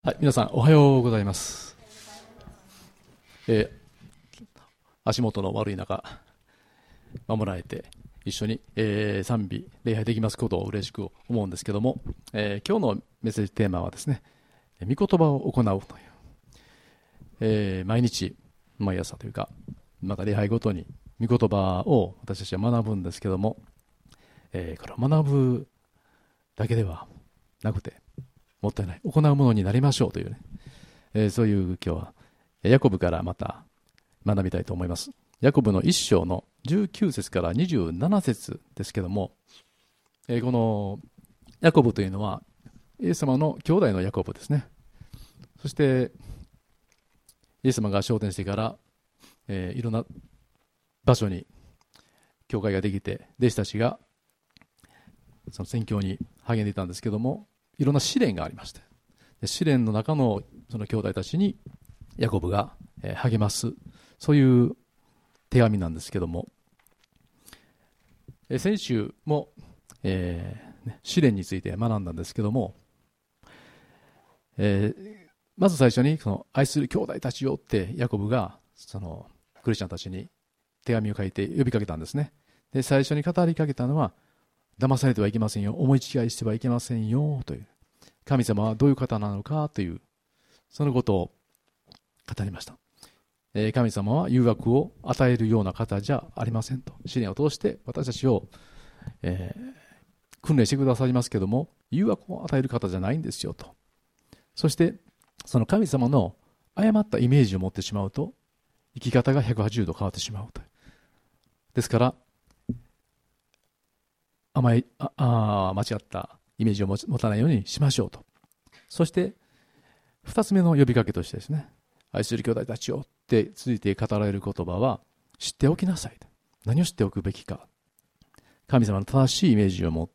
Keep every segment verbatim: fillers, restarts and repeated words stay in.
はい、皆さんおはようございます。えー、足元の悪い中守られて一緒に、えー、賛美礼拝できますことを嬉しく思うんですけども、えー、今日のメッセージテーマはですね、御言葉を行うという、えー、毎日毎朝というかまた礼拝ごとに御言葉を私たちは学ぶんですけども、えー、これを学ぶだけではなくてもったいない、行うものになりましょうというね、えー、そういう今日はヤコブからまた学びたいと思います。ヤコブの一章のじゅうきゅう節からにじゅうなな節ですけども、えー、このヤコブというのはイエス様の兄弟のヤコブですね。そしてイエス様が昇天してから、えー、いろんな場所に教会ができて弟子たちがその宣教に励んでいたんですけども、いろんな試練がありまして、試練の中のその兄弟たちにヤコブが励ます、そういう手紙なんですけども、先週も、えー、試練について学んだんですけども、えー、まず最初にその愛する兄弟たちよってヤコブがそのクリスチャンたちに手紙を書いて呼びかけたんですね。で、最初に語りかけたのは、騙されてはいけませんよ、思い違いしてはいけませんよという、神様はどういう方なのかという、そのことを語りました。えー、神様は誘惑を与えるような方じゃありませんと。試練を通して私たちを、えー、訓練してくださいますけども、誘惑を与える方じゃないんですよと。そしてその神様の誤ったイメージを持ってしまうと、生き方がひゃくはちじゅうど変わってしまうと。ですから甘いああ間違ったイメージを持たないようにしましょうと。そして二つ目の呼びかけとしてですね、愛する兄弟たちよって続いて語られる言葉は、知っておきなさい。何を知っておくべきか、神様の正しいイメージを持って、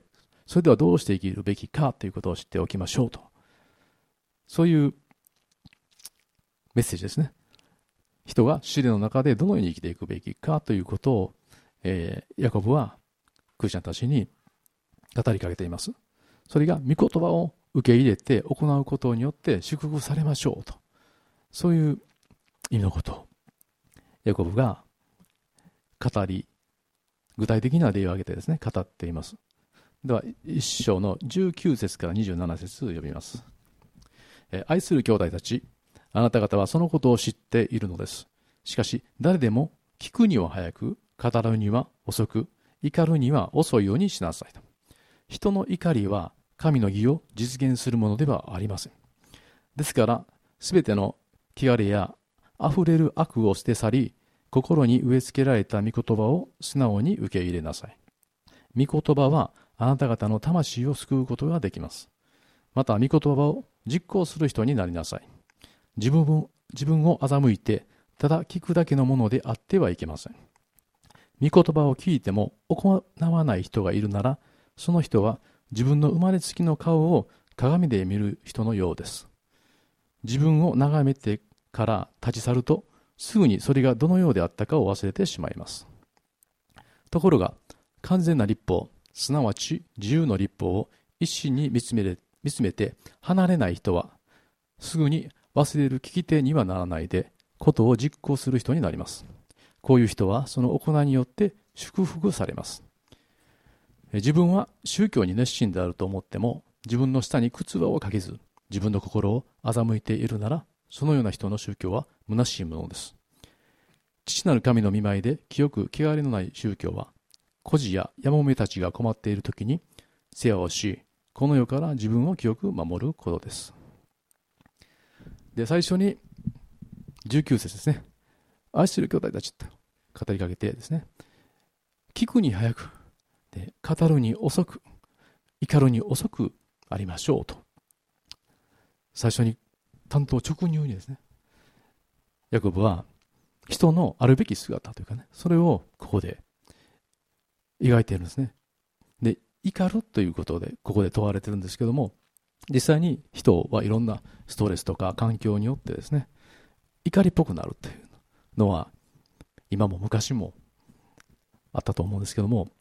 それではどうして生きるべきかということを知っておきましょうと。そういうメッセージですね。人が試練の中でどのように生きていくべきかということを、えー、ヤコブはクリスチャンたちに語りかけています。それが御言葉を受け入れて行うことによって祝福されましょうと、そういう意味のことをヤコブが語り、具体的な例を挙げてですね語っています。では一章のじゅうきゅう節からにじゅうなな節を読みます。え愛する兄弟たち、あなた方はそのことを知っているのです。しかし誰でも聞くには早く、語るには遅く、怒るには遅いようにしなさいと。人の怒りは神の義を実現するものではありません。ですからすべての汚れやあふれる悪を捨て去り、心に植え付けられた御言葉を素直に受け入れなさい。御言葉はあなた方の魂を救うことができます。また御言葉を実行する人になりなさい。自分を自分を欺いてただ聞くだけのものであってはいけません。御言葉を聞いても行わない人がいるなら、その人は自分の生まれつきの顔を鏡で見る人のようです。自分を眺めてから立ち去ると、すぐにそれがどのようであったかを忘れてしまいます。ところが完全な律法、すなわち自由の律法を一心に見つめれ、見つめて離れない人は、すぐに忘れる聞き手にはならないで、ことを実行する人になります。こういう人はその行いによって祝福されます。自分は宗教に熱心であると思っても、自分の下に靴輪をかけず、自分の心を欺いているなら、そのような人の宗教は虚しいものです。父なる神の御前で清く汚れのない宗教は、孤児ややもめたちが困っているときに世話をし、この世から自分を清く守ることです。で、最初にじゅうきゅう節ですね。愛する兄弟たちと語りかけてですね、聞くに早く、で語るに遅く、怒るに遅くありましょうと、最初に単刀直入にですね、ヤコブは人のあるべき姿というかね、それをここで描いているんですね。で、怒るということでここで問われてるんですけども、実際に人はいろんなストレスとか環境によってですね、怒りっぽくなるというのは今も昔もあったと思うんですけども、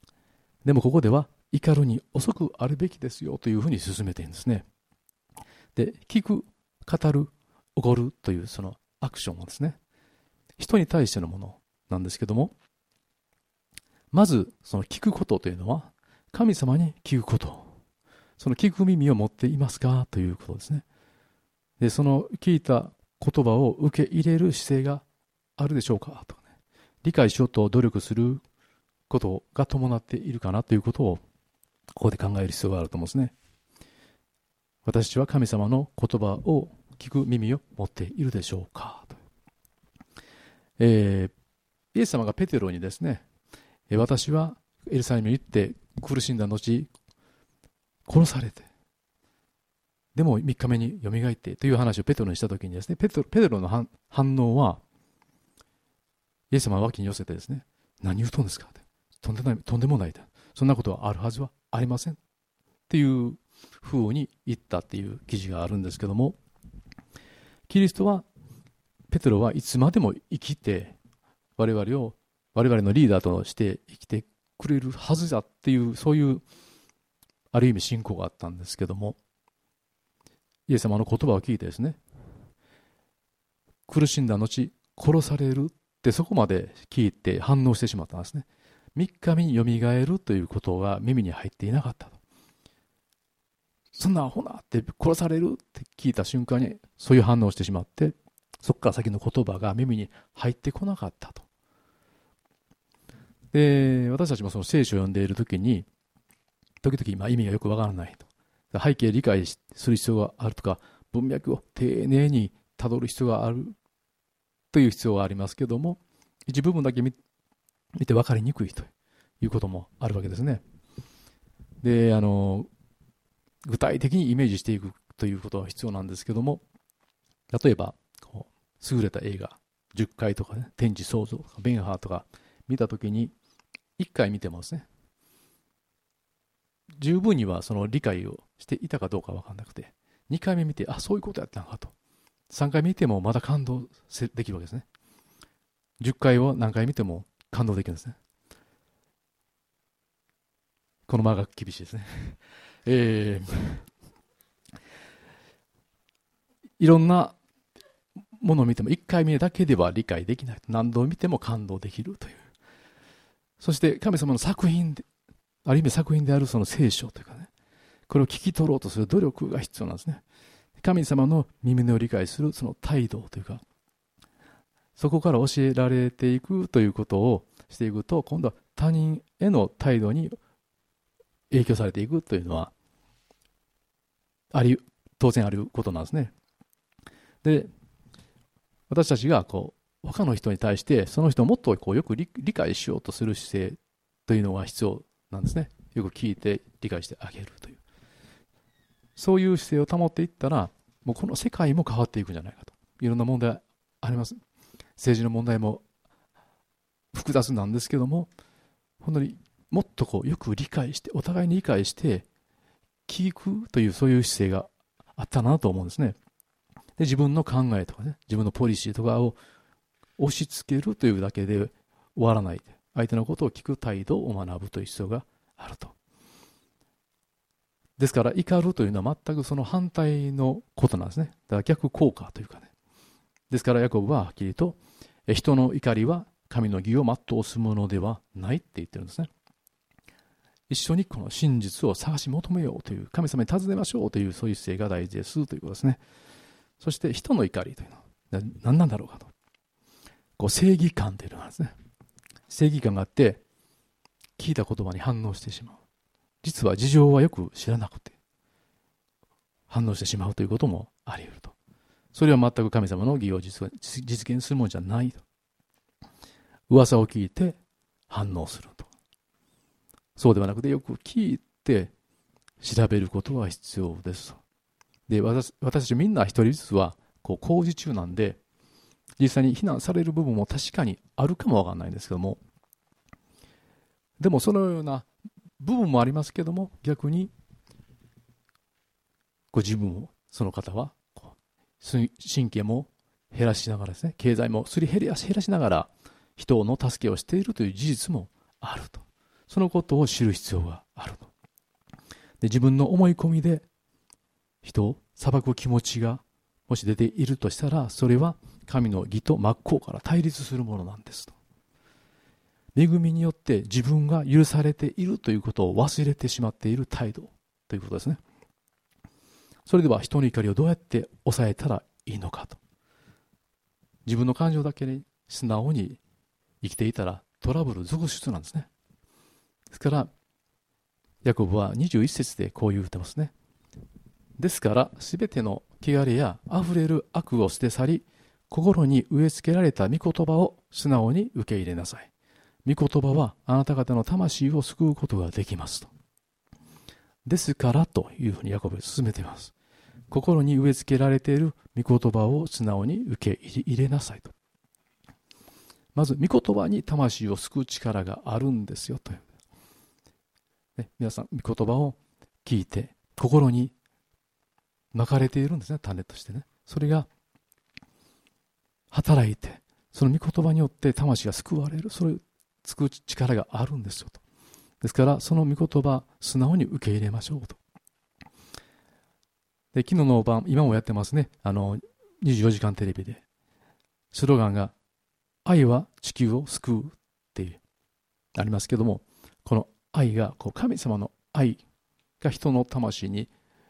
でもここでは怒るに遅くあるべきですよというふうに進めているんですね。 で、聞く、語る、おごるというそのアクションをですね、人に対してのものなんですけども、まずその聞くことというのは、神様に聞くこと。その聞く耳を持っていますかということですね。で、その聞いた言葉を受け入れる姿勢があるでしょうかとかね、理解しようと努力することが伴っているかなということを、ここで考える必要があると思うんですね。私は神様の言葉を聞く耳を持っているでしょうかと、えー、イエス様がペテロにですね、私はエルサレムに行って苦しんだ後殺されて、でもみっかめによみがえってという話をペテロにしたときにですね、ペテロ、ペテロの反反応は、イエス様は脇に寄せてですね、何言うとんですかって、とんでない、とんでもない、そんなことはあるはずはありませんっていうふうに言ったっていう記事があるんですけども、キリストは、ペテロはいつまでも生きて、我々を我々のリーダーとして生きてくれるはずだっていう、そういうある意味信仰があったんですけども、イエス様の言葉を聞いてですね、苦しんだ後殺されるってそこまで聞いて反応してしまったんですね。みっかめによみがえるということが耳に入っていなかったと。そんなアホなって殺されるって聞いた瞬間にそういう反応をしてしまって、そこから先の言葉が耳に入ってこなかったと。で、私たちもその聖書を読んでいるときに、時々まあ意味がよくわからないと。背景を理解する必要があるとか、文脈を丁寧にたどる必要があるという必要がありますけども、一部分だけ見て分かりにくいということもあるわけですね。で、あの、具体的にイメージしていくということは必要なんですけども、例えば、こう優れた映画、じゅっかいとかね、天地創造とか、ベンハーとか見たときに、いっかい見てもですね、十分にはその理解をしていたかどうか分からなくて、にかいめ見て、あ、そういうことやったのかと。さんかい見てもまだ感動できるわけですね。じゅっかいを何回見ても感動できるんですね。この間が厳しいですね。えー、いろんなものを見てもいっかいめだけでは理解できない。何度見ても感動できるという。そして神様の作品で、ある意味作品であるその聖書というかね、これを聞き取ろうとする努力が必要なんですね。神様の耳を理解するその態度というか、そこから教えられていくということをしていくと、今度は他人への態度に影響されていくというのはあり、当然あることなんですね。で、私たちがこう他の人に対してその人をもっとこうよく 理, 理解しようとする姿勢というのが必要なんですね。よく聞いて理解してあげるという、そういう姿勢を保っていったら、もうこの世界も変わっていくんじゃないかと。いろんな問題あります。政治の問題も複雑なんですけども、本当にもっとこうよく理解して、お互いに理解して聞くという、そういう姿勢があったなと思うんですね。で、自分の考えとかね、自分のポリシーとかを押し付けるというだけで終わらない。相手のことを聞く態度を学ぶという必要があると。ですから怒るというのは全くその反対のことなんですね。だから逆効果というかね。ですからヤコブははっきりと、人の怒りは神の義を全うするものではないって言ってるんですね。一緒にこの真実を探し求めようという、神様に尋ねましょうという、そういう姿勢が大事ですということですね。そして人の怒りというのは何なんだろうかと。こう正義感というのがあるんですね。正義感があって聞いた言葉に反応してしまう。実は事情はよく知らなくて反応してしまうということもあり得ると。それは全く神様の義を実現するものじゃないと。噂を聞いて反応すると。そうではなくて、よく聞いて調べることが必要ですと。で、私、私たちみんな一人ずつはこう工事中なんで、実際に非難される部分も確かにあるかもわからないんですけども、でもそのような部分もありますけども、逆にご自分を、その方はこう神経も減らしながらですね、経済もすり減らし減らしながら人の助けをしているという事実もあると。そのことを知る必要があると。で、自分の思い込みで人を裁く気持ちがもし出ているとしたら、それは神の義と真っ向から対立するものなんですと。恵みによって自分が許されているということを忘れてしまっている態度ということですね。それでは人の怒りをどうやって抑えたらいいのかと。自分の感情だけに素直に生きていたらトラブル続出なんですね。ですからヤコブはにじゅういち節でこう言ってますね。ですからすべての汚れやあふれる悪を捨て去り、心に植え付けられた御言葉を素直に受け入れなさい。御言葉はあなた方の魂を救うことができますと。ですからというふうにヤコブは進めています。心に植え付けられている御言葉を素直に受け入れなさいと。まず御言葉に魂を救う力があるんですよという、ね、皆さん御言葉を聞いて心にまかれているんですね、種としてね。それが働いて、その御言葉によって魂が救われる、それを救う力があるんですよと。ですからその御言葉素直に受け入れましょうと。で昨日の晩、今もやってますね、あのにじゅうよじかんテレビでスローガンが愛は地球を救うっていうありますけども、この愛がこう神様の愛が人の魂に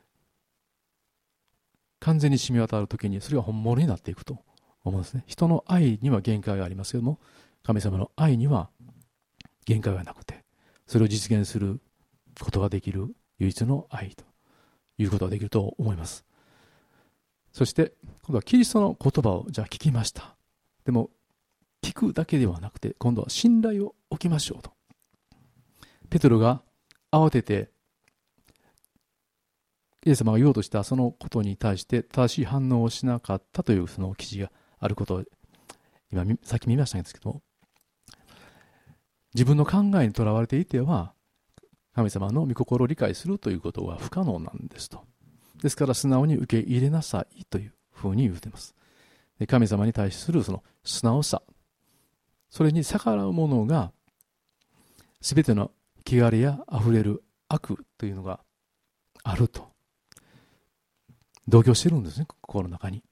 完全に染み渡るときにそれが本物になっていくと思うんですね。人の愛には限界がありますけども、神様の愛には限界がなくて、それを実現することができる唯一の愛ということができると思います。そして今度はキリストの言葉をじゃあ聞きました。でも聞くだけではなくて今度は信頼を置きましょうと。ペテロが慌ててイエス様が言おうとしたそのことに対して正しい反応をしなかったというその記事があることを今さっき見ましたんですけども、自分の考えにとらわれていては神様の御心を理解するということは不可能なんですと。ですから素直に受け入れなさいというふうに言っています。で神様に対するその素直さ、それに逆らうものがすべての汚れやあふれる悪というのがあると同居しているんですね、心の中に。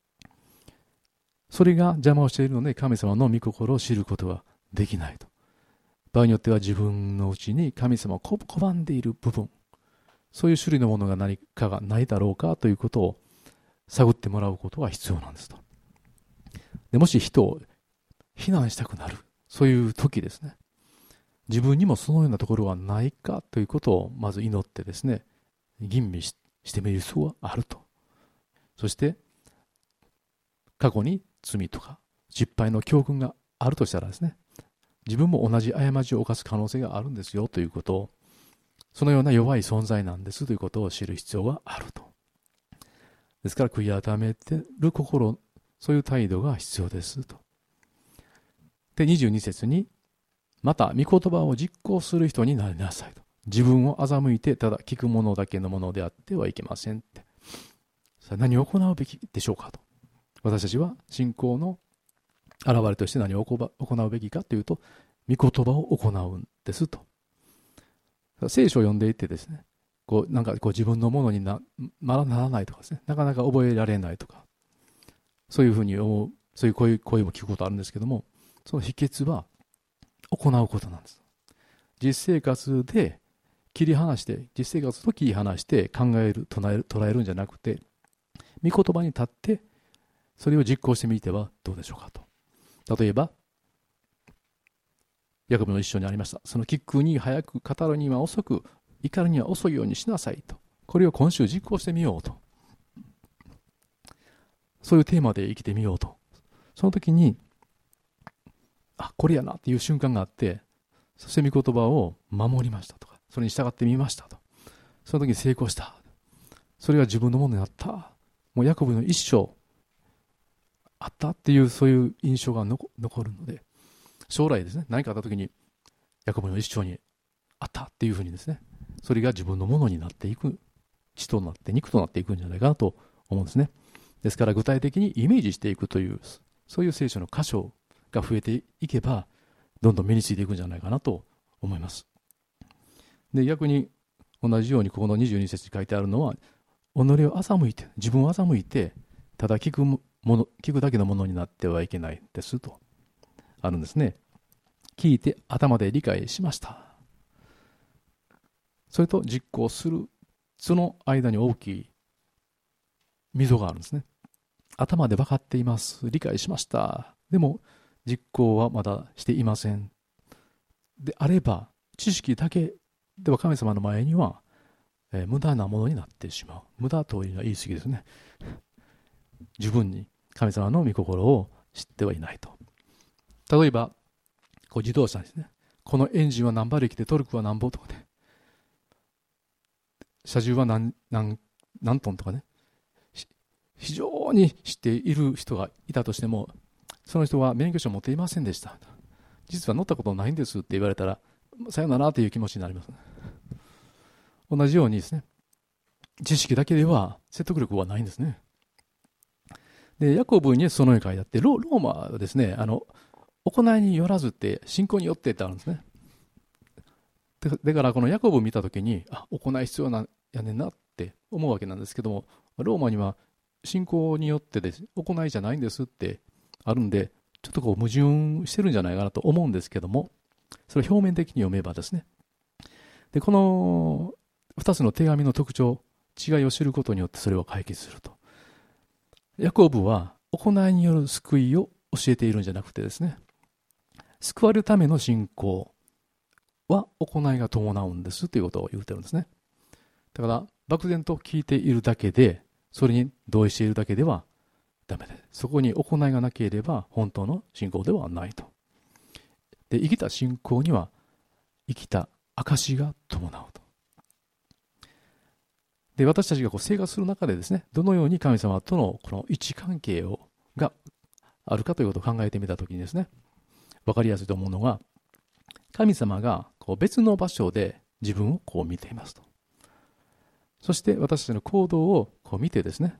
それが邪魔をしているので神様の御心を知ることができないと。場合によっては自分のうちに神様を拒んでいる部分、そういう種類のものが何かがないだろうかということを探ってもらうことが必要なんですと。でもし人を非難したくなる、そういう時ですね、自分にもそのようなところはないかということをまず祈ってですね、吟味ししてみる必要があると。そして過去に罪とか失敗の教訓があるとしたらですね、自分も同じ過ちを犯す可能性があるんですよということを、そのような弱い存在なんですということを知る必要があると。ですから悔い改めてる心、そういう態度が必要ですと。でにじゅうに節に、また御言葉を実行する人になりなさいと。自分を欺いてただ聞くものだけのものであってはいけませんって。さあ何を行うべきでしょうかと。私たちは信仰の現れとして何を行うべきかというと、御言葉を行うんですと。聖書を読んでいてですね、こうなんかこう自分のものに な, ならないとかですね、なかなか覚えられないとか、そういうふうに思う、そういう声, 声も聞くことあるんですけども、その秘訣は行うことなんです。実生活で切り離して、実生活と切り離して考える、捉える、捉えるんじゃなくて、御言葉に立ってそれを実行してみてはどうでしょうかと。例えばヤコブの一章にありました、その聞くに早く語るには遅く怒るには遅いようにしなさいと。これを今週実行してみようと、そういうテーマで生きてみようと。その時にあ、これやなっていう瞬間があって、そして御言葉を守りましたとか、それに従ってみましたと。その時に成功した。それが自分のものになった。もうヤコブの一生あったっていう、そういう印象が残るので、将来ですね、何かあった時にヤコブの一生にあったっていうふうにですね、それが自分のものになっていく、血となって肉となっていくんじゃないかなと思うんですね。ですから具体的にイメージしていくという、そういう聖書の箇所が増えていけばどんどん身についていくんじゃないかなと思います。で逆に同じようにここのにじゅうに節に書いてあるのは、 己を欺いて、自分を欺いて、ただ聞くもの、聞くだけのものになってはいけないですと、あるんですね。聞いて頭で理解しました。それと実行する、その間に大きい溝があるんですね。頭で分かっています。理解しました。でも、実行はまだしていません。であれば、知識だけでは神様の前には、えー、無駄なものになってしまう。無駄というのは言い過ぎですね。十分に神様の御心を知ってはいないと。例えば、こう自動車ですね。このエンジンは何馬力でトルクは何歩とかね。車重は何、何、何トンとかね。非常に知っている人がいたとしても、その人は免許証を持っていませんでした。実は乗ったことないんですって言われたら、さよならという気持ちになります。同じようにですね、知識だけでは説得力はないんですね。で、ヤコブにそのように書いてあって、ローマはですね、あの、行いによらずって信仰によってってあるんですね。だからこのヤコブを見たときに、あ、行い必要なんやねんなって思うわけなんですけども、ローマには信仰によってです、行いじゃないんですってあるんで、ちょっとこう矛盾してるんじゃないかなと思うんですけども、それを表面的に読めばですね。で、この二つの手紙の特徴、違いを知ることによってそれを解決すると。ヤコブは行いによる救いを教えているんじゃなくてですね、救われるための信仰は行いが伴うんですということを言ってるんですね。だから漠然と聞いているだけで、それに同意しているだけではダメです。そこに行いがなければ本当の信仰ではないと。で、生きた信仰には生きた証が伴うと。で、私たちがこう生活する中でですね、どのように神様とのこの位置関係をがあるかということを考えてみたときにですね、わかりやすいと思うのが、神様がこう別の場所で自分をこう見ていますと。そして私たちの行動をこう見てですね、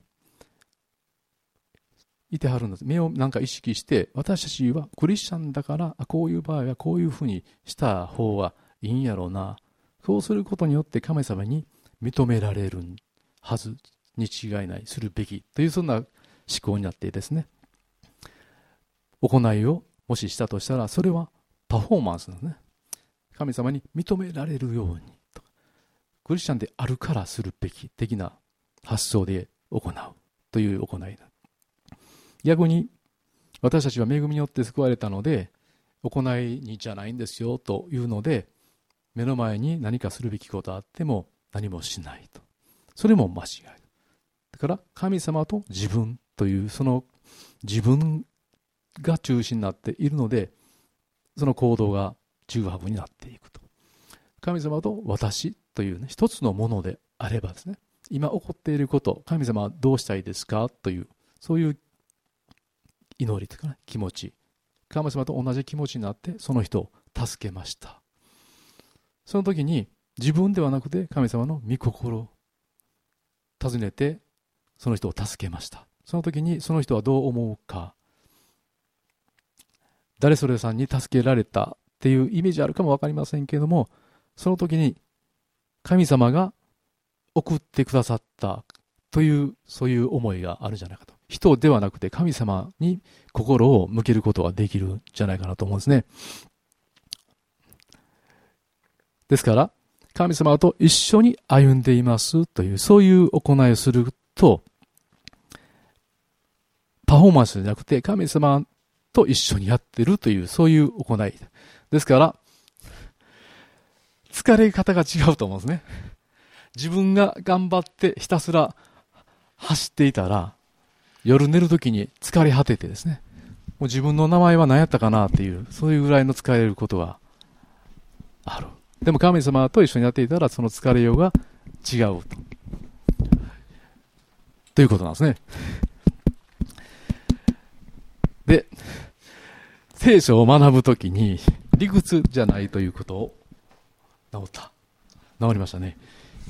いてはるんです。目をなんか意識して、私たちはクリスチャンだから、こういう場合はこういうふうにした方がいいんやろうな。そうすることによって神様に認められるはずに違いない、するべきというそんな思考になってですね、行いをもししたとしたら、それはパフォーマンスなんですね。神様に認められるようにとか、クリスチャンであるからするべき的な発想で行うという行いだ。逆に私たちは恵みによって救われたので、行いにじゃないんですよというので、目の前に何かするべきことがあっても何もしないと。それも間違い。だから神様と自分というその自分が中心になっているので、その行動がちぐはぐになっていくと。神様と私というね、一つのものであればですね、今起こっていること、神様はどうしたいですかという、そういう祈りというかね、気持ち。神様と同じ気持ちになってその人を助けました。その時に自分ではなくて神様の御心を尋ねてその人を助けました。その時にその人はどう思うか。誰それさんに助けられたっていうイメージあるかもわかりませんけれども、その時に神様が送ってくださったというそういう思いがあるんじゃないかと。人ではなくて神様に心を向けることができるんじゃないかなと思うんですね。ですから神様と一緒に歩んでいますというそういう行いをすると、パフォーマンスじゃなくて神様と一緒にやってるというそういう行いですから、疲れ方が違うと思うんですね。自分が頑張ってひたすら走っていたら、夜寝るときに疲れ果ててですね、もう自分の名前は何やったかなっていう、そういうぐらいの疲れることがある。でも神様と一緒にやっていたら、その疲れようが違うと。ということなんですね。で、聖書を学ぶときに理屈じゃないということを治った。治りましたね。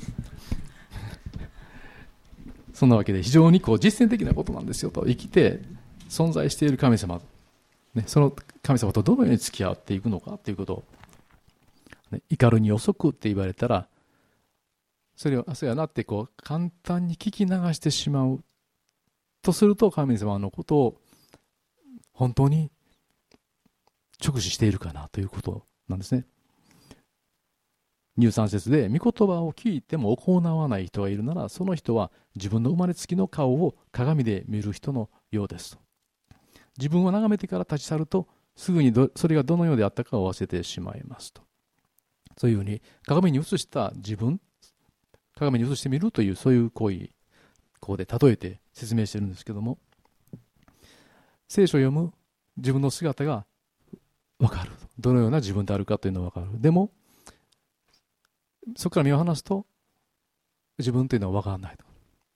そんなわけで非常にこう実践的なことなんですよと。生きて存在している神様、ね、その神様とどのように付き合っていくのかということを、ね、怒るに遅くって言われたらそれをそうやなってこう簡単に聞き流してしまうとすると、神様のことを本当に直視しているかなということなんですね。にじゅうさん節で、御言葉を聞いても行わない人がいるなら、その人は自分の生まれつきの顔を鏡で見る人のようですと。自分を眺めてから立ち去ると、すぐにどそれがどのようであったかを忘れてしまいますと。そういうふうに鏡に映した自分、鏡に映してみるというそういう行為、ここで例えて説明してるんですけども、聖書を読む自分の姿が分かる。どのような自分であるかというのが分かる。でも、そこから目を離すと、自分というのは分からないと。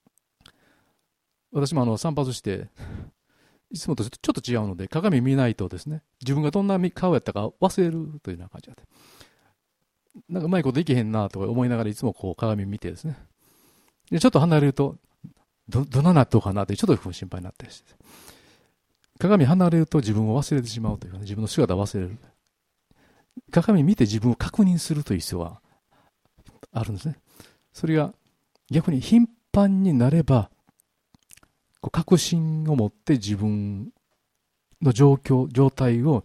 私もあの散髪して、いつもとちょっと違うので、鏡見ないとですね、自分がどんな顔やったか忘れるというような感じで、なんかうまいこといけへんなと思いながらいつもこう鏡見てですね、でちょっと離れると、ど、どんな納豆かなってちょっと心配になったりして、鏡離れると自分を忘れてしまうというか、ね、自分の姿を忘れる。鏡見て自分を確認するという必要があるんですね。それが逆に頻繁になれば、こう確信を持って自分の状況、状態を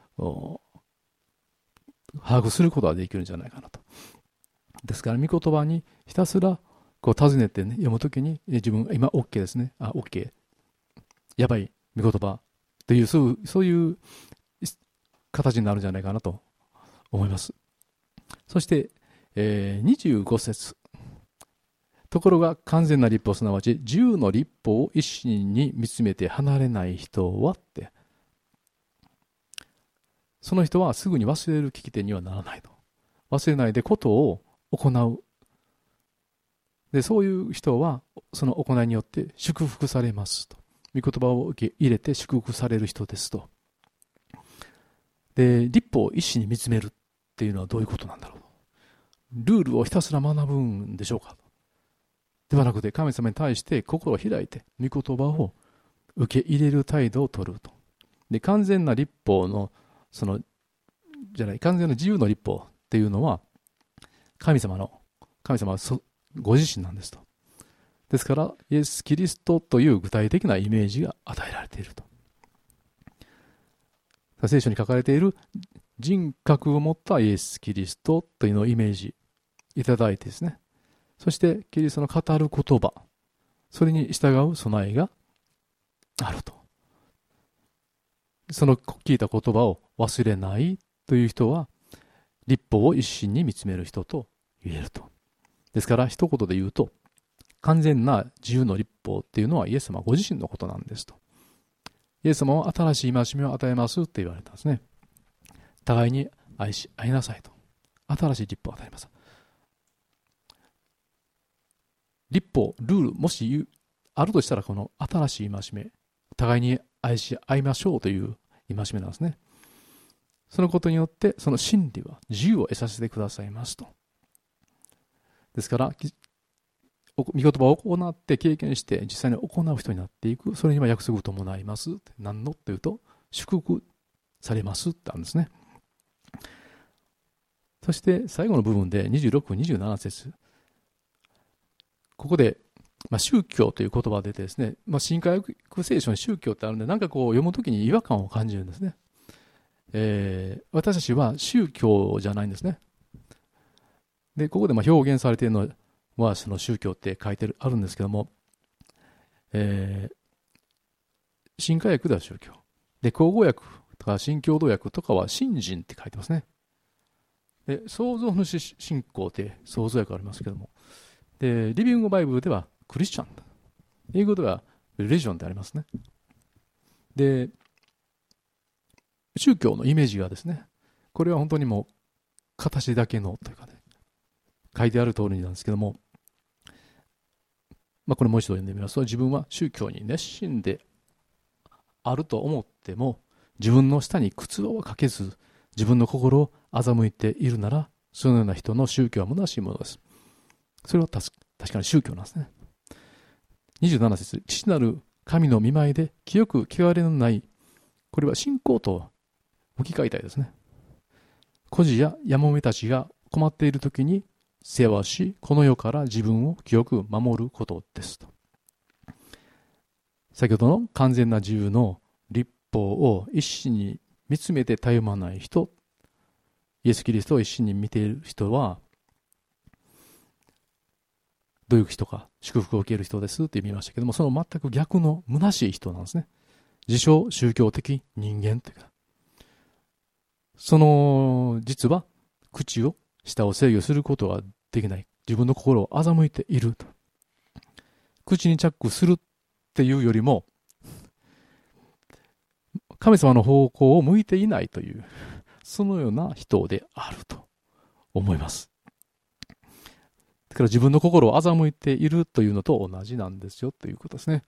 把握することができるんじゃないかなと。ですから、御言葉にひたすらこう尋ねて、ね、読むときに、自分、今 OK ですね。あ、OK。やばい、御言葉という、そういう、そういう形になるんじゃないかなと思います。そして、えー、にじゅうご節。ところが完全な律法、すなわち自由の律法を一心に見つめて離れない人はって、その人はすぐに忘れる聞き手にはならないと。忘れないでことを行う。で、そういう人はその行いによって祝福されますと。御言葉を受け入れて祝福される人ですと。で、律法を一心に見つめるっていうのはどういうことなんだろう。ルールをひたすら学ぶんでしょうか。ではなくて、神様に対して心を開いて御言葉を受け入れる態度を取ると。で、完全な律法のそのじゃない完全な自由の律法っていうのは神様の神様はご自身なんですと。ですからイエス・キリストという具体的なイメージが与えられていると。聖書に書かれている人格を持ったイエス・キリストというのをイメージいただいてですね、そしてキリストの語る言葉、それに従う備えがあると。その聞いた言葉を忘れないという人は律法を一心に見つめる人と言えると。ですから一言で言うと、完全な自由の律法っていうのはイエス様ご自身のことなんですと。イエス様は新しい戒めを与えますって言われたんですね。互いに愛し合いなさいと。新しい律法を与えます。律法、ルール、もしあるとしたらこの新しい戒め、互いに愛し合いましょうという戒めなんですね。そのことによってその真理は自由を得させてくださいますと。ですから御言葉を行って経験して実際に行う人になっていく、それには約束を伴います。何のというと祝福されますってあるんですね。そして最後の部分でにじゅうろく、にじゅうなな節、ここで、まあ、宗教という言葉が出てですね、まあ、新海訳聖書に宗教ってあるんで、なんかこう読むときに違和感を感じるんですね。えー、私たちは宗教じゃないんですね。で、ここでまあ表現されているのは、その宗教って書いてあるんですけども、えー、新海訳では宗教。で、口語訳とか新共同訳とかは信心って書いてますね。で、創造主信仰って創造訳ありますけども、で、リビングバイブルではクリスチャン。英語ではリリジョンでありますね。で、宗教のイメージがですね、これは本当にもう形だけのというかね、書いてある通りなんですけども、まあ、これもう一度読んでみますと、自分は宗教に熱心であると思っても、自分の下に靴をかけず、自分の心を欺いているなら、そのような人の宗教は虚しいものです。それは確かに宗教なんですね。にじゅうなな節、父なる神の見舞いで清く汚れのない、これは信仰と置き換えたいですね。孤児ややもめたちが困っているときに世話し、この世から自分を清く守ることですと。先ほどの完全な自由の律法を一心に見つめてたゆまない人、イエス・キリストを一心に見ている人は、どういう人か、祝福を受ける人ですって言いましたけども、その全く逆の虚しい人なんですね。自称宗教的人間というか、その実は口を舌を制御することができない、自分の心を欺いていると。口にチャックするっていうよりも神様の方向を向いていないという、そのような人であると思います。だから自分の心を欺いているというのと同じなんですよということですね。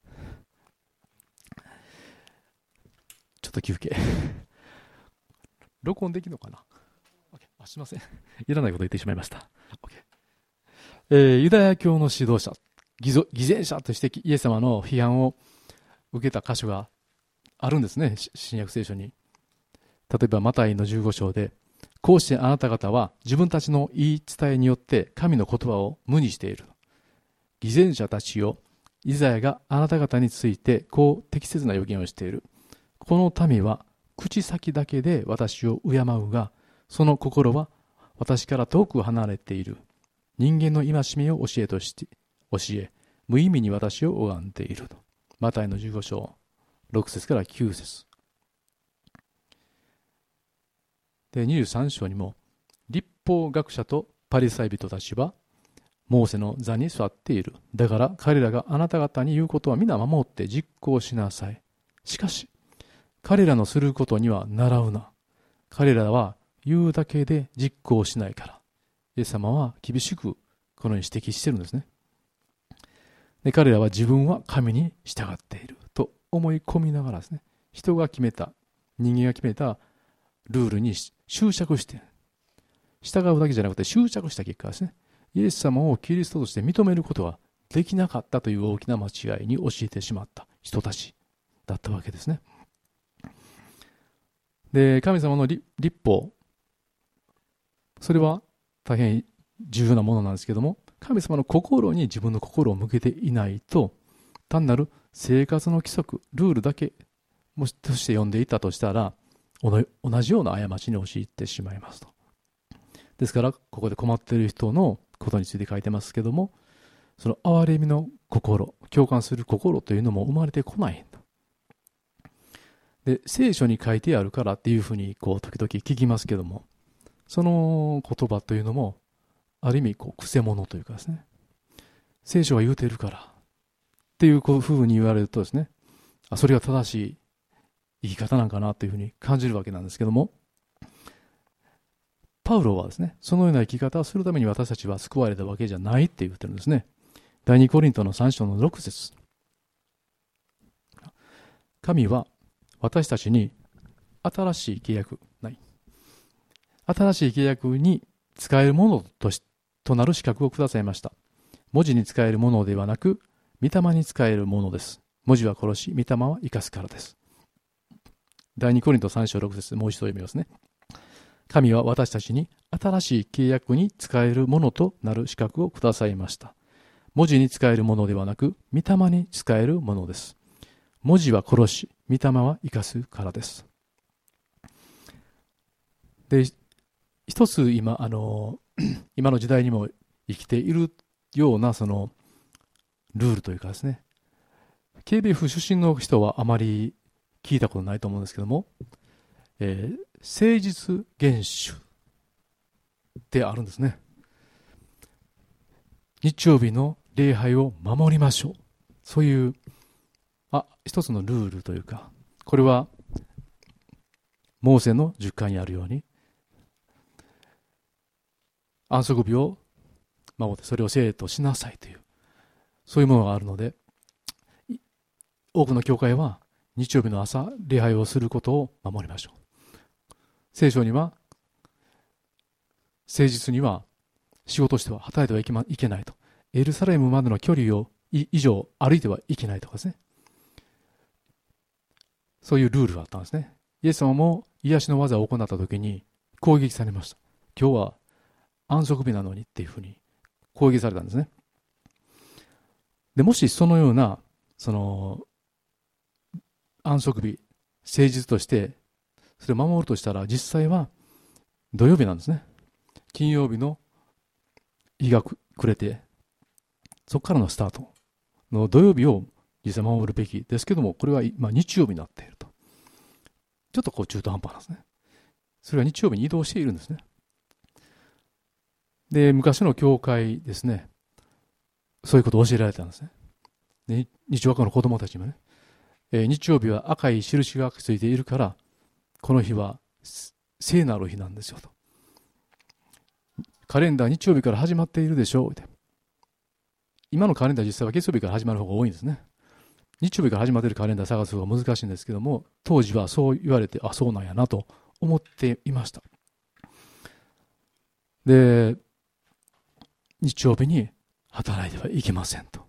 ちょっと休憩。録音できるのかな？あ、すいません。いらないこと言ってしまいました。えー、ユダヤ教の指導者、偽善者としてイエス様の批判を受けた箇所があるんですね、新約聖書に。例えばマタイのじゅうご章で、こうしてあなた方は自分たちの言い伝えによって神の言葉を無にしている。偽善者たちよ、イザヤがあなた方についてこう適切な予言をしている。この民は口先だけで私を敬うが、その心は私から遠く離れている。人間の戒めを教えとして教え、無意味に私を拝んでいると。マタイのじゅうご章ろく節からきゅう節で、にじゅうさん章にも、律法学者とパリサイ人たちはモーセの座に座っている。だから彼らがあなた方に言うことは皆守って実行しなさい。しかし彼らのすることには習うな。彼らは言うだけで実行しないから。イエス様は厳しくこのように指摘してるんですね。で、彼らは自分は神に従っていると思い込みながらですね、人が決めた、人間が決めたルールに執着して、従うだけじゃなくて執着した結果ですね、イエス様をキリストとして認めることができなかったという大きな間違いに教えてしまった人たちだったわけですね。で、神様の律法、それは大変重要なものなんですけども、神様の心に自分の心を向けていないと、単なる生活の規則、ルールだけもしとして読んでいたとしたら、同じような過ちに陥ってしまいますと。ですから、ここで困っている人のことについて書いてますけども、その憐れみの心、共感する心というのも生まれてこないんだ。で、聖書に書いてあるからっていうふうにこう時々聞きますけども、その言葉というのもある意味こう癖者というかですね、聖書が言うているからっていうふうに言われるとですね、あ、それが正しい生き方なんかなというふうに感じるわけなんですけども、パウロはですね、そのような生き方をするために私たちは救われたわけじゃないって言ってるんですね。第二コリントのさん章のろく節、神は私たちに新しい契約ない。新しい契約に使えるものとしとなる資格をくださいました。文字に使えるものではなく、御霊に使えるものです。文字は殺し、御霊は生かすからです。第二コリントさん章ろく節、もう一度読みますね。神は私たちに新しい契約に使えるものとなる資格をくださいました。文字に使えるものではなく、御霊に使えるものです。文字は殺し、御霊は生かすからです。で、一つ今、あの、今の時代にも生きているようなそのルールというかですね、ケービーエフ出身の人はあまり聞いたことないと思うんですけども、えー、誠実厳守ってあるんですね。日曜日の礼拝を守りましょう。そういうあ一つのルールというか、これはモーセの十戒にあるように、安息日を守ってそれを聖としなさいという、そういうものがあるので、多くの教会は日曜日の朝礼拝をすることを守りましょう。聖書には誠実には仕事しては働いてはいけま、いけないと、エルサレムまでの距離を以上歩いてはいけないとかですね、そういうルールがあったんですね。イエス様も癒しの技を行った時に攻撃されました。今日は安息日なのにっていうふうに攻撃されたんですね。で、もしそのような、その、安息日、誠実として、それを守るとしたら、実際は土曜日なんですね。金曜日の日が暮れて、そこからのスタートの土曜日を実際守るべきですけども、これは今日曜日になっていると。ちょっとこう中途半端なんですね。それは日曜日に移動しているんですね。で、昔の教会ですね、そういうことを教えられたんですね。で、日曜学校の子供たちもね、えー、日曜日は赤い印がついているから、この日は聖なる日なんですよと。カレンダー日曜日から始まっているでしょうって。今のカレンダー実際は月曜日から始まる方が多いんですね。日曜日から始まっているカレンダー探す方が難しいんですけども、当時はそう言われて、あ、そうなんやなと思っていました。で、日曜日に働いてはいけませんと。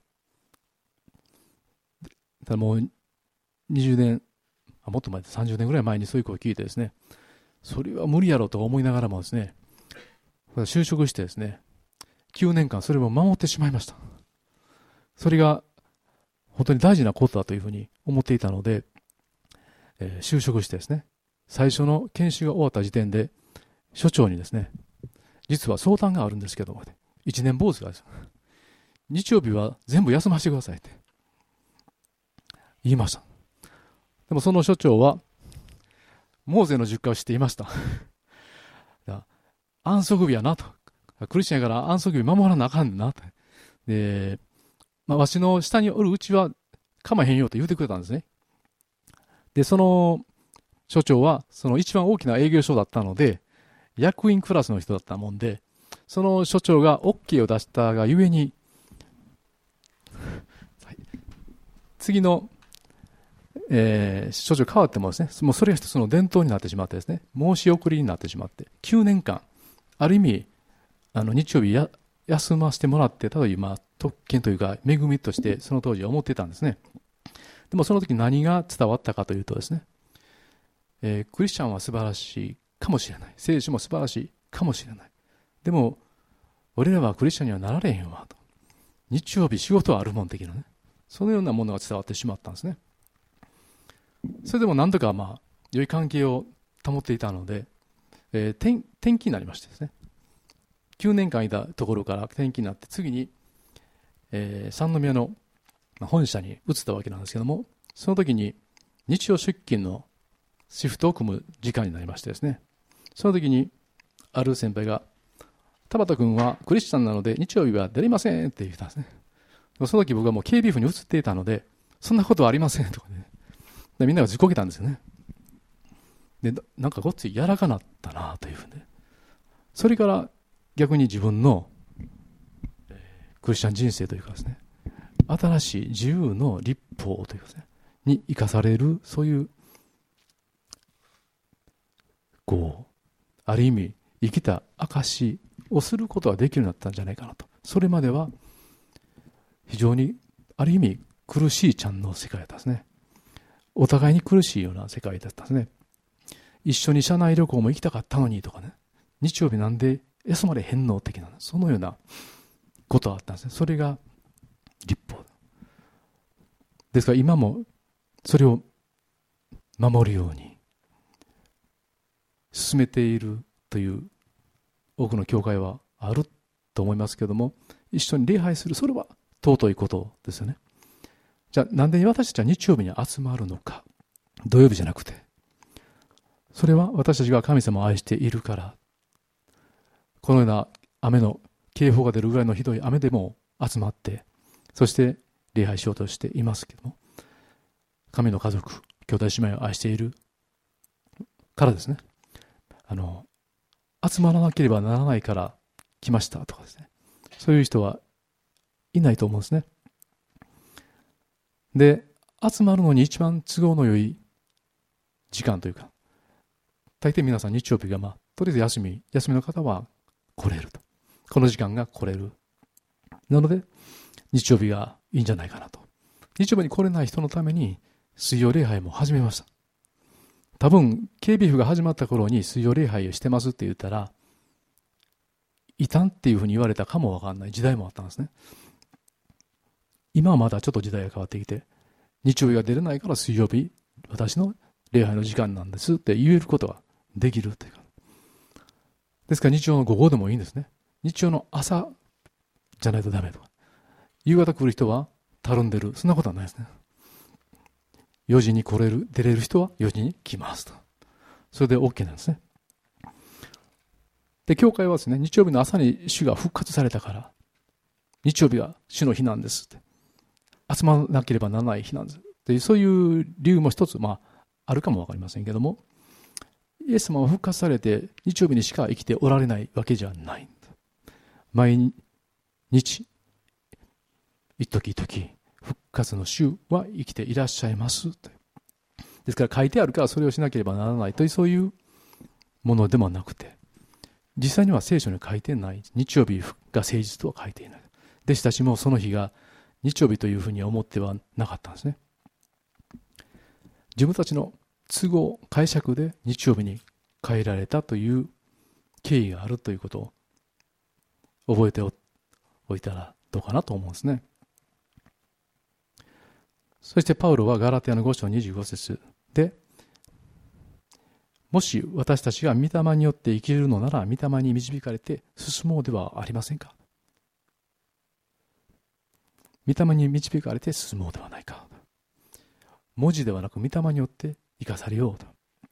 ただもうにじゅうねん、もっと前でさんじゅうねんぐらい前にそういう声を聞いてですね、それは無理やろうと思いながらもですね、就職してですね、きゅうねんかんそれを守ってしまいました。それが本当に大事なことだというふうに思っていたので、えー、就職してですね、最初の研修が終わった時点で、所長にですね、実は相談があるんですけども、一年坊主がです。日曜日は全部休ませてくださいって言いました。でもその所長は、モーゼの十回を知っていました。安息日やなと。クリスチャンやから安息日守らなあかんなと。で、まあ、わしの下におるうちはかまへんよと言うてくれたんですね。で、その所長は、その一番大きな営業所だったので、役員クラスの人だったもんで、その所長が OK を出したがゆえに、次の、えー、所長変わってもですね、もうそれが一つの伝統になってしまってですね、申し送りになってしまって、きゅうねんかん、ある意味、あの日曜日や休ませてもらって、ただ今、特権というか、恵みとしてその当時は思ってたんですね。でもその時何が伝わったかというとですね、えー、クリスチャンは素晴らしいかもしれない。聖書も素晴らしいかもしれない。でも、俺らはクリスチャンにはなられへんわと。日曜日仕事はあるもん的なね。そのようなものが伝わってしまったんですね。それでも何とかまあ、良い関係を保っていたので、えー、転, 転勤になりましてですね。きゅうねんかんいたところから転勤になって、次に、えー、三宮の本社に移ったわけなんですけども、その時に日曜出勤のシフトを組む時間になりましてですね、その時にある先輩が、田畑君はクリスチャンなので日曜日は出れませんって言ったんですね。その時僕はもう警備府に移っていたので、そんなことはありませんとかね。でみんながずっこけたんですよね。で、なんかごっつい柔らかなったなというふうに、ね。それから逆に自分の、えー、クリスチャン人生というかですね、新しい自由の立法というかですね、に生かされる、そういう、こう、ある意味、生きた証をすることができるようになったんじゃないかなと。それまでは、非常に、ある意味、苦しいちゃんの世界だったんですね。お互いに苦しいような世界だったんですね。一緒に社内旅行も行きたかったのにとかね、日曜日なんで休まれへんの的な、そのようなことがあったんですね。それが立法ですから今もそれを守るように進めているという多くの教会はあると思いますけども、一緒に礼拝する、それは尊いことですよね。じゃあなんで私たちは日曜日に集まるのか。土曜日じゃなくて、それは私たちが神様を愛しているから。このような雨の警報が出るぐらいのひどい雨でも集まって、そして礼拝しようとしていますけども、神の家族、兄弟姉妹を愛しているからですね。あの集まらなければならないから来ましたとかですね、そういう人はいないと思うんですね。で、集まるのに一番都合の良い時間というか、大抵皆さん日曜日がまあとりあえず休み休みの方は来れると、この時間が来れる、なので日曜日がいいんじゃないかなと。日曜日に来れない人のために水曜礼拝も始めました。多分警備府が始まった頃に水曜礼拝をしてますって言ったら異端っていうふうに言われたかもわかんない時代もあったんですね。今はまだちょっと時代が変わってきて、日曜日が出れないから水曜日、私の礼拝の時間なんですって言えることができるというか。ですから日曜の午後でもいいんですね。日曜の朝じゃないとダメとか。夕方来る人はたるんでる。そんなことはないですね。よじに来れる、出れる人はよじに来ますと。それで OK なんですね。で、教会はですね、日曜日の朝に主が復活されたから、日曜日は主の日なんですって。集まらなければならない日なんです。で、そういう理由も一つ、まあ、あるかもわかりませんけども、イエス様は復活されて、日曜日にしか生きておられないわけじゃない。毎日、一時一時、復活の主は生きていらっしゃいます。ですから書いてあるからそれをしなければならないという、そういうものでもなくて、実際には聖書に書いてない。日曜日が誠実とは書いていない。弟子たちもその日が日曜日というふうには思ってはなかったんですね。自分たちの都合、解釈で日曜日に変えられたという経緯があるということを覚えておいたらどうかなと思うんですね。そしてパウロはガラテヤのご章にじゅうご節で、もし私たちが御霊によって生きるのなら、御霊に導かれて進もうではありませんか。御霊に導かれて進もうではないか。文字ではなく御霊によって生かされようと。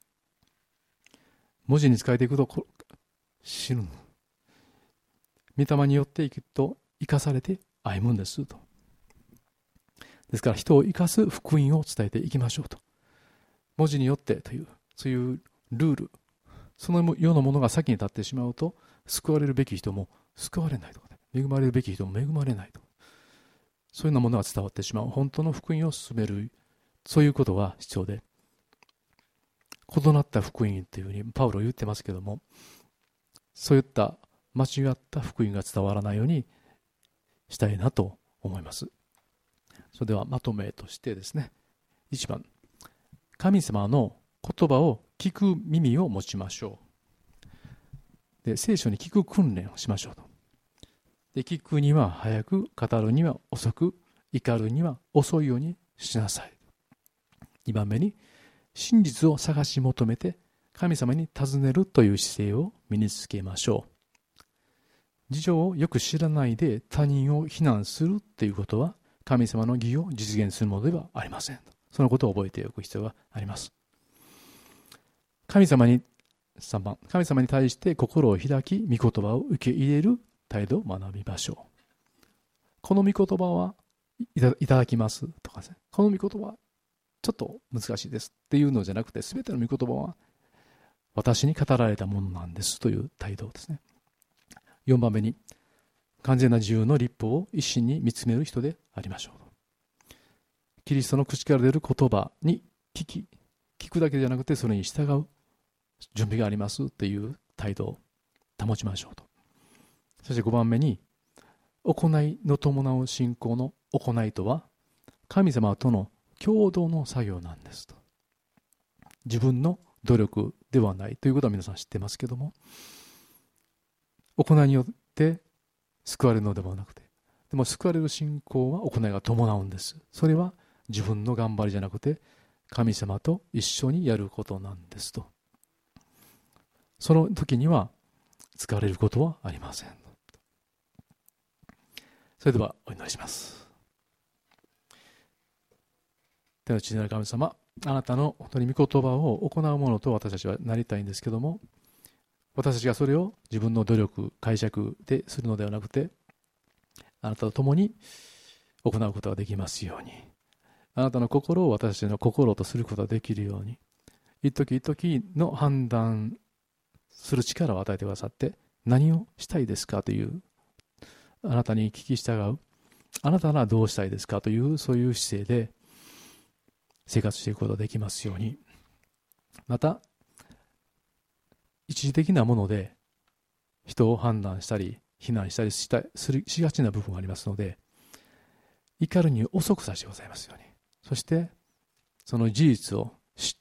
文字に使えていくと死ぬ。御霊によって生きと生かされて歩むんですと。ですから人を生かす福音を伝えていきましょうと。文字によってという、そういうルール、そのようなものが先に立ってしまうと、救われるべき人も救われないとか、恵まれるべき人も恵まれないとか、そういうようなものが伝わってしまう。本当の福音を進める、そういうことが必要で、異なった福音というふうにパウロは言ってますけども、そういった間違った福音が伝わらないようにしたいなと思います。それではまとめとしてですね、いちばん、神様の言葉を聞く耳を持ちましょう。で、聖書に聞く訓練をしましょうと。で、聞くには早く、語るには遅く、怒るには遅いようにしなさい。にばんめに、真実を探し求めて神様に尋ねるという姿勢を身につけましょう。事情をよく知らないで他人を非難するということは、神様の義を実現するものではありません。そのことを覚えておく必要があります。神様に、さんばん、神様に対して心を開き、御言葉を受け入れる態度を学びましょう。この御言葉はいた、いただきますとかですね、この御言葉はちょっと難しいですっていうのじゃなくて、すべての御言葉は私に語られたものなんですという態度ですね。よんばんめに、完全な自由の律法を一心に見つめる人でありましょう。キリストの口から出る言葉に聞き、聞くだけじゃなくてそれに従う準備がありますという態度を保ちましょうと。そしてごばんめに、行いの伴う信仰の行いとは、神様との共同の作業なんですと。自分の努力ではないということは皆さん知ってますけども、行いによって救われるのではなくて、でも救われる信仰は行いが伴うんです。それは自分の頑張りじゃなくて、神様と一緒にやることなんですと。その時には疲れることはありません。それではお祈りします。天の父なる神様、あなたの本当に御言葉を行うものと私たちはなりたいんですけども、私たちがそれを自分の努力、解釈でするのではなくて、あなたと共に行うことができますように、あなたの心を私たちの心とすることができるように、一時一時の判断する力を与えてくださって、何をしたいですかという、あなたに聞き従う、あなたならどうしたいですかという、そういう姿勢で生活していくことができますように。また、一時的なもので人を判断したり、非難したりしたするしがちな部分がありますので、怒るに遅くさせてございますように。そして、その事実を知って、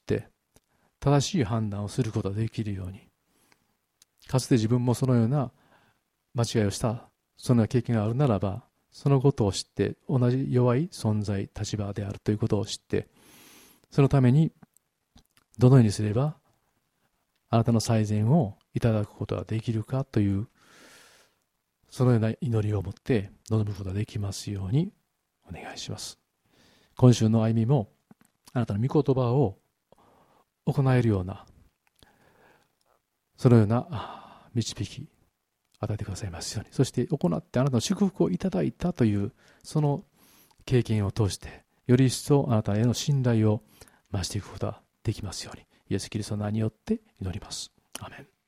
正しい判断をすることができるように。かつて自分もそのような間違いをした、そのような経験があるならば、そのことを知って、同じ弱い存在、立場であるということを知って、そのためにどのようにすればあなたの最善をいただくことができるかという、そのような祈りを持って臨むことができますようにお願いします。今週の歩みもあなたの御言葉を行えるような、そのような導き与えてくださいますように。そして行ってあなたの祝福をいただいたというその経験を通して、より一層あなたへの信頼を増していくことができますように、イエス・キリストの名によって祈ります。アーメン。